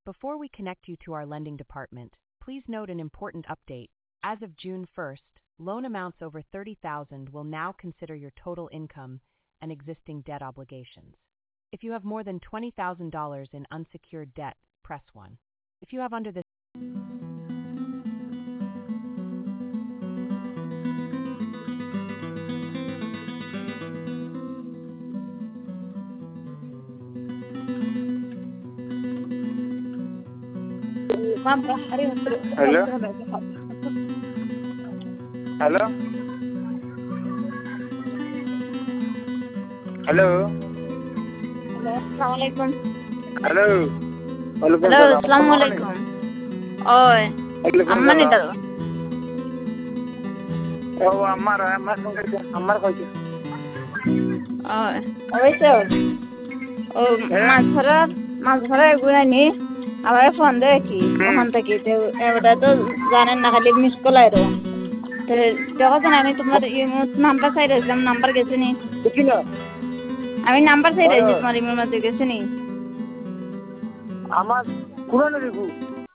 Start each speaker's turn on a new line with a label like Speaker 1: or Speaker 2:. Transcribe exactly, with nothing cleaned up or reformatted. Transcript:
Speaker 1: Before we connect you to our lending department, please note an important update. As of June first, loan amounts over thirty thousand dollars will now consider your total income and existing debt obligations. If you have more than twenty thousand dollars in unsecured debt, press one. If you have under this
Speaker 2: Hello? Hello? Hello?
Speaker 3: Assalamualaikum.
Speaker 2: Hello? Walaikum
Speaker 3: Hello,
Speaker 2: salam.
Speaker 3: assalamualaikum. Oi,
Speaker 2: Walaikum
Speaker 3: amma ni
Speaker 2: salam.
Speaker 3: dal.
Speaker 2: Oh, Ammar, Ammar kau Ammar kau
Speaker 3: Oi. Oise. Oh, মাছ ধরার মাছ ধরা এগুলো নি আমার phone দেয় কি ওখান থেকে ওটা তো জানেন না খালি মিস কল আইরো যখন আমি তোমার নাম্বার চাই রয়েছিলাম নাম্বার গেছে নি
Speaker 2: বুঝিনা
Speaker 3: আমি নাম্বার চাই রয়েছি তোমার ইমেল মধ্যে গেছে নি
Speaker 2: আমার পুরানো রিভু